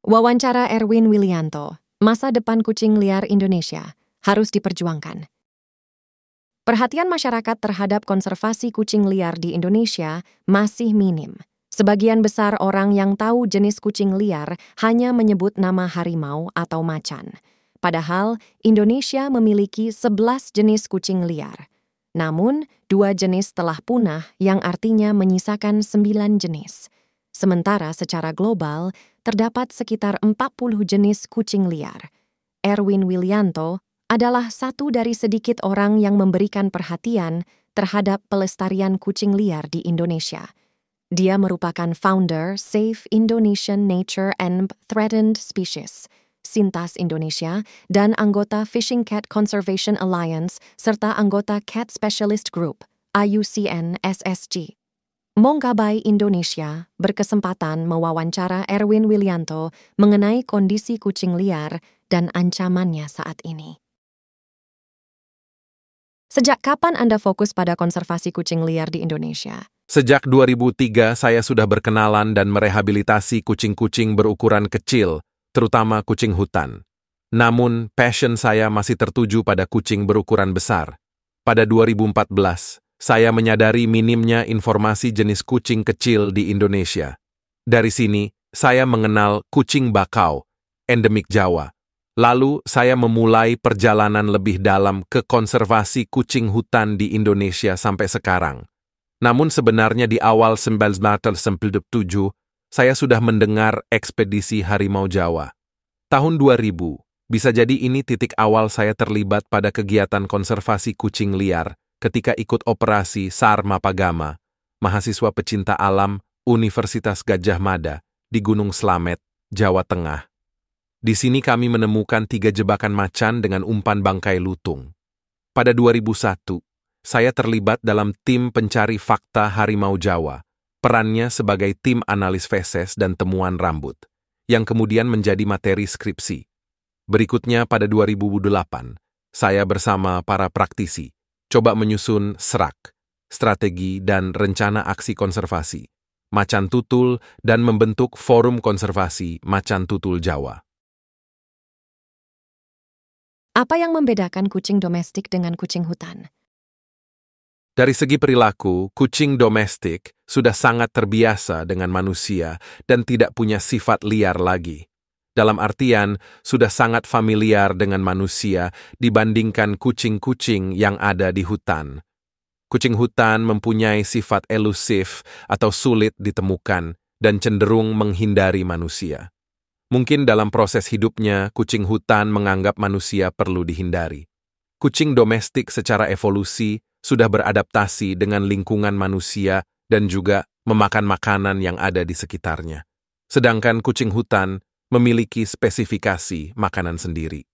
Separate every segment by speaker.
Speaker 1: Wawancara Erwin Wilianto, masa depan kucing liar Indonesia, harus diperjuangkan. Perhatian masyarakat terhadap konservasi kucing liar di Indonesia masih minim. Sebagian besar orang yang tahu jenis kucing liar hanya menyebut nama harimau atau macan. Padahal Indonesia memiliki 11 jenis kucing liar. Namun, 2 jenis telah punah yang artinya menyisakan 9 jenis. Sementara secara global, terdapat sekitar 40 jenis kucing liar. Erwin Wilianto adalah satu dari sedikit orang yang memberikan perhatian terhadap pelestarian kucing liar di Indonesia. Dia merupakan founder Save Indonesian Nature and Threatened Species, Sintas Indonesia, dan anggota Fishing Cat Conservation Alliance, serta anggota Cat Specialist Group, IUCN SSG. Monggabay Indonesia berkesempatan mewawancara Erwin Wilianto mengenai kondisi kucing liar dan ancamannya saat ini. Sejak kapan Anda fokus pada konservasi kucing liar di Indonesia?
Speaker 2: Sejak 2003 saya sudah berkenalan dan merehabilitasi kucing-kucing berukuran kecil, terutama kucing hutan. Namun, passion saya masih tertuju pada kucing berukuran besar. Pada 2014, saya menyadari minimnya informasi jenis kucing kecil di Indonesia. Dari sini, saya mengenal kucing bakau, endemik Jawa. Lalu, saya memulai perjalanan lebih dalam ke konservasi kucing hutan di Indonesia sampai sekarang. Namun sebenarnya di awal 1997, saya sudah mendengar ekspedisi harimau Jawa. Tahun 2000, bisa jadi ini titik awal saya terlibat pada kegiatan konservasi kucing liar ketika ikut operasi SAR Mapagama, mahasiswa pecinta alam Universitas Gadjah Mada di Gunung Slamet, Jawa Tengah. Di sini kami menemukan 3 jebakan macan dengan umpan bangkai lutung. Pada 2001, saya terlibat dalam tim pencari fakta harimau Jawa, perannya sebagai tim analis feses dan temuan rambut, yang kemudian menjadi materi skripsi. Berikutnya pada 2008, saya bersama para praktisi coba menyusun SRAK, strategi dan rencana aksi konservasi, macan tutul dan membentuk forum konservasi macan tutul Jawa.
Speaker 1: Apa yang membedakan kucing domestik dengan kucing hutan?
Speaker 2: Dari segi perilaku, kucing domestik sudah sangat terbiasa dengan manusia dan tidak punya sifat liar lagi. Dalam artian, sudah sangat familiar dengan manusia dibandingkan kucing-kucing yang ada di hutan. Kucing hutan mempunyai sifat elusif atau sulit ditemukan dan cenderung menghindari manusia. Mungkin dalam proses hidupnya, kucing hutan menganggap manusia perlu dihindari. Kucing domestik secara evolusi sudah beradaptasi dengan lingkungan manusia dan juga memakan makanan yang ada di sekitarnya. Sedangkan kucing hutan memiliki spesifikasi makanan sendiri.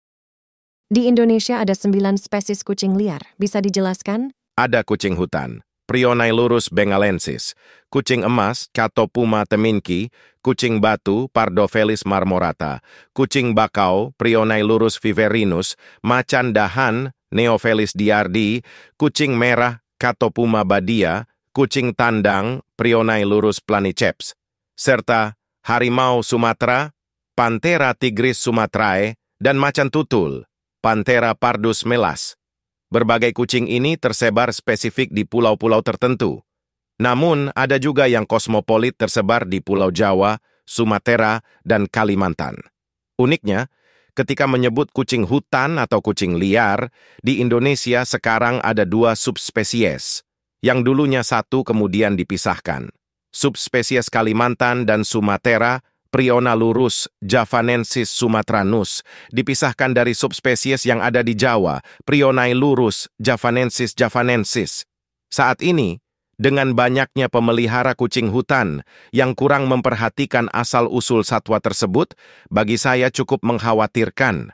Speaker 1: Di Indonesia ada 9 spesies kucing liar. Bisa dijelaskan?
Speaker 3: Ada kucing hutan, Prionailurus bengalensis, kucing emas, Catopuma teminki, kucing batu, Pardofelis marmorata, kucing bakau, Prionailurus viverinus, macan dahan, Neophelis diardi, kucing merah, Catopuma badia, kucing tandang, Prionailurus planiceps, serta harimau Sumatera, Panthera tigris sumatrae, dan macan tutul, Panthera pardus melas. Berbagai kucing ini tersebar spesifik di pulau-pulau tertentu. Namun, ada juga yang kosmopolit tersebar di Pulau Jawa, Sumatera, dan Kalimantan. Uniknya, ketika menyebut kucing hutan atau kucing liar, di Indonesia sekarang ada 2 subspesies, yang dulunya 1 kemudian dipisahkan. Subspesies Kalimantan dan Sumatera, Prionailurus javanensis sumatranus, dipisahkan dari subspesies yang ada di Jawa, Prionailurus javanensis. Saat ini, dengan banyaknya pemelihara kucing hutan yang kurang memperhatikan asal-usul satwa tersebut, bagi saya cukup mengkhawatirkan.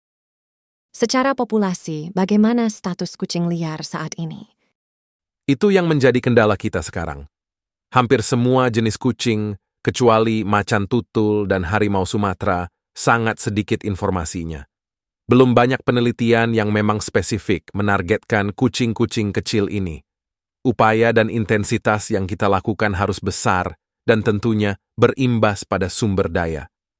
Speaker 1: Secara populasi, bagaimana status kucing liar saat ini?
Speaker 2: Itu yang menjadi kendala kita sekarang. Hampir semua jenis kucing, kecuali macan tutul dan harimau Sumatera, sangat sedikit informasinya. Belum banyak penelitian yang memang spesifik menargetkan kucing-kucing kecil ini. Upaya dan intensitas yang kita lakukan harus besar dan tentunya berimbas pada sumber daya.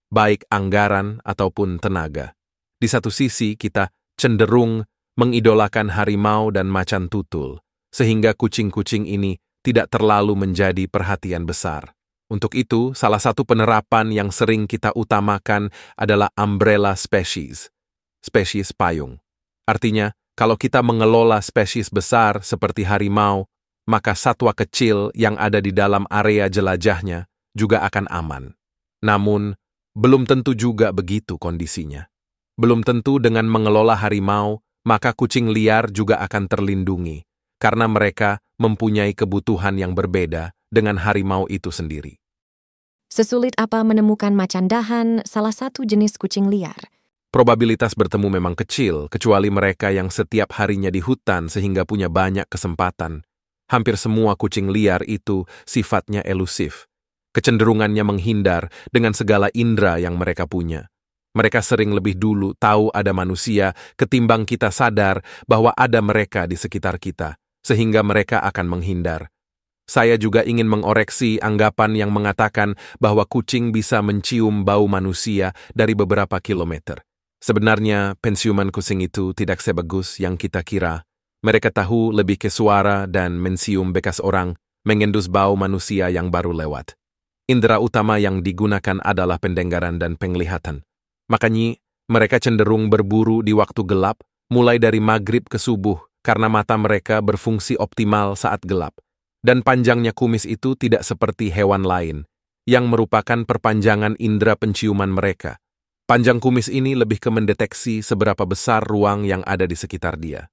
Speaker 2: baik anggaran ataupun tenaga. Di satu sisi, kita cenderung mengidolakan harimau dan macan tutul, sehingga kucing-kucing ini tidak terlalu menjadi perhatian besar. Untuk itu, salah satu penerapan yang sering kita utamakan adalah umbrella species, spesies payung. Artinya, kalau kita mengelola spesies besar seperti harimau, maka satwa kecil yang ada di dalam area jelajahnya juga akan aman. Namun, belum tentu juga begitu kondisinya. Belum tentu dengan mengelola harimau, maka kucing liar juga akan terlindungi, karena mereka mempunyai kebutuhan yang berbeda dengan harimau itu sendiri.
Speaker 1: Sesulit apa menemukan macan dahan, salah satu jenis kucing liar?
Speaker 2: Probabilitas bertemu memang kecil, kecuali mereka yang setiap harinya di hutan sehingga punya banyak kesempatan. Hampir semua kucing liar itu sifatnya elusif. Kecenderungannya menghindar dengan segala indera yang mereka punya. Mereka sering lebih dulu tahu ada manusia ketimbang kita sadar bahwa ada mereka di sekitar kita, sehingga mereka akan menghindar. Saya juga ingin mengoreksi anggapan yang mengatakan bahwa kucing bisa mencium bau manusia dari beberapa kilometer. Sebenarnya, penciuman kucing itu tidak sebagus yang kita kira. Mereka tahu lebih ke suara dan mencium bekas orang, mengendus bau manusia yang baru lewat. Indera utama yang digunakan adalah pendengaran dan penglihatan. Makanya, mereka cenderung berburu di waktu gelap, mulai dari maghrib ke subuh, karena mata mereka berfungsi optimal saat gelap. Dan panjangnya kumis itu tidak seperti hewan lain, yang merupakan perpanjangan indera penciuman mereka. Panjang kumis ini lebih ke mendeteksi seberapa besar ruang yang ada di sekitar dia.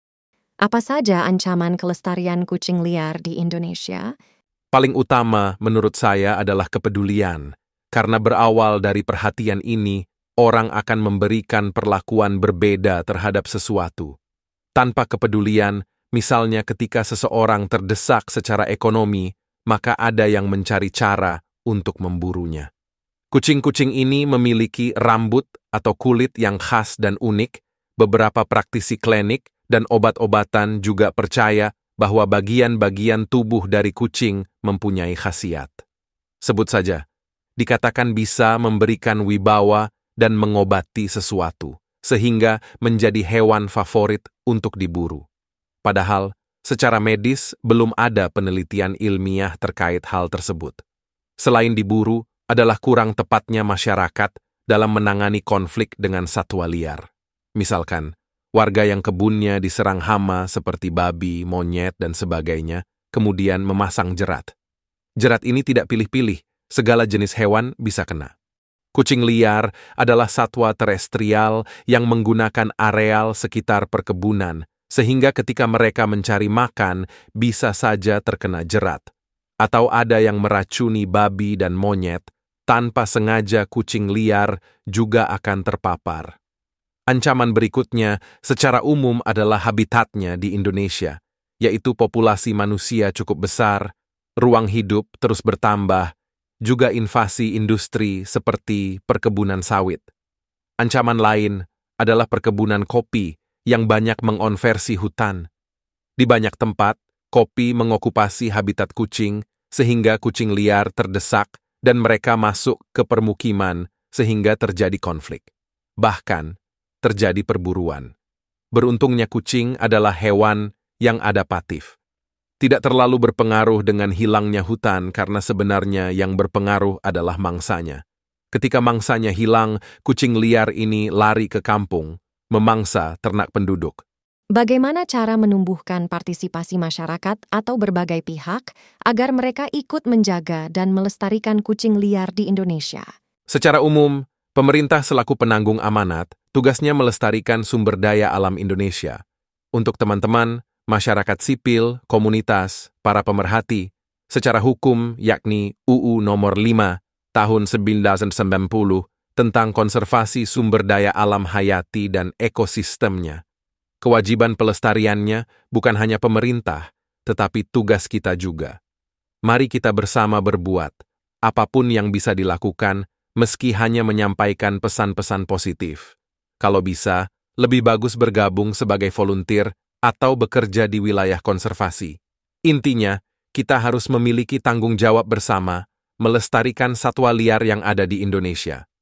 Speaker 1: Apa saja ancaman kelestarian kucing liar di Indonesia?
Speaker 2: Paling utama menurut saya adalah kepedulian, karena berawal dari perhatian ini, orang akan memberikan perlakuan berbeda terhadap sesuatu. Tanpa kepedulian, misalnya ketika seseorang terdesak secara ekonomi, maka ada yang mencari cara untuk memburunya. Kucing-kucing ini memiliki rambut atau kulit yang khas dan unik. Beberapa praktisi klinik dan obat-obatan juga percaya bahwa bagian-bagian tubuh dari kucing mempunyai khasiat. Sebut saja, dikatakan bisa memberikan wibawa dan mengobati sesuatu, sehingga menjadi hewan favorit untuk diburu. Padahal, secara medis belum ada penelitian ilmiah terkait hal tersebut. Selain diburu, adalah kurang tepatnya masyarakat dalam menangani konflik dengan satwa liar. Misalkan, warga yang kebunnya diserang hama seperti babi, monyet, dan sebagainya, kemudian memasang jerat. Jerat ini tidak pilih-pilih, segala jenis hewan bisa kena. Kucing liar adalah satwa terestrial yang menggunakan areal sekitar perkebunan, sehingga ketika mereka mencari makan, bisa saja terkena jerat. Atau ada yang meracuni babi dan monyet, tanpa sengaja kucing liar juga akan terpapar. Ancaman berikutnya secara umum adalah habitatnya di Indonesia, yaitu populasi manusia cukup besar, ruang hidup terus bertambah, juga invasi industri seperti perkebunan sawit. Ancaman lain adalah perkebunan kopi yang banyak mengonversi hutan. Di banyak tempat, kopi mengokupasi habitat kucing sehingga kucing liar terdesak dan mereka masuk ke permukiman sehingga terjadi konflik. Bahkan, terjadi perburuan. Beruntungnya kucing adalah hewan yang adaptif. Tidak terlalu berpengaruh dengan hilangnya hutan karena sebenarnya yang berpengaruh adalah mangsanya. Ketika mangsanya hilang, kucing liar ini lari ke kampung, memangsa ternak penduduk.
Speaker 1: Bagaimana cara menumbuhkan partisipasi masyarakat atau berbagai pihak agar mereka ikut menjaga dan melestarikan kucing liar di Indonesia?
Speaker 2: Secara umum, pemerintah selaku penanggung amanat, tugasnya melestarikan sumber daya alam Indonesia. Untuk teman-teman, masyarakat sipil, komunitas, para pemerhati, secara hukum yakni UU Nomor 5 Tahun 1990 tentang konservasi sumber daya alam hayati dan ekosistemnya. Kewajiban pelestariannya bukan hanya pemerintah, tetapi tugas kita juga. Mari kita bersama berbuat, apapun yang bisa dilakukan, meski hanya menyampaikan pesan-pesan positif. Kalau bisa, lebih bagus bergabung sebagai volunteer atau bekerja di wilayah konservasi. Intinya, kita harus memiliki tanggung jawab bersama, melestarikan satwa liar yang ada di Indonesia.